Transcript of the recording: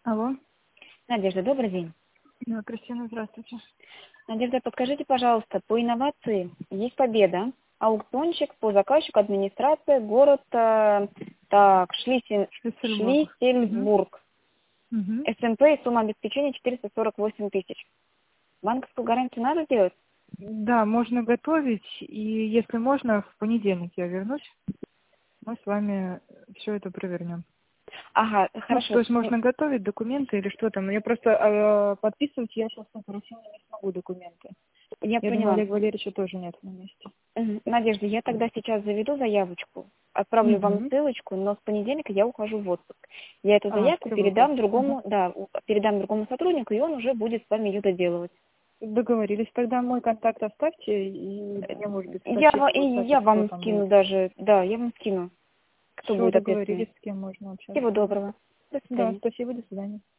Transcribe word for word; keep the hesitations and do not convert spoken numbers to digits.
Алло. Надежда, добрый день. Да, Кристина, здравствуйте. Надежда, подскажите, пожалуйста, по инновации есть победа, аукционщик по заказчику, администрация, город э, так, Шлиссен- Шлиссельбург. Угу. Шлиссельбург. Угу. СМП и сумма обеспечения четыреста сорок восемь тысяч. Банковскую гарантию надо делать? Да, можно готовить, и если можно, в понедельник я вернусь, мы с вами все это провернем. Ага, Ну, хорошо. то есть можно готовить документы или что там. Я просто э, подписывать я сейчас оперативно не смогу документы. Я Я думаю, поняла. Олега Валерьевича тоже нет на месте. Мгм. Надежда, я тогда сейчас заведу заявочку, отправлю вам Угу. ссылочку, но с понедельника я ухожу в отпуск. Я эту А, заявку все выход. передам Ага. другому, да, у- передам другому сотруднику, и он уже будет с вами ее доделывать. Договорились. Тогда мой контакт оставьте, и мне, может быть, Я, сообщите ва- в и WhatsApp, я кто вам там скину будет. даже, да, я вам скину, кто Все, будет договорились, ответственный. с кем можно общаться. Всего доброго. До Да, свидания. спасибо, до свидания.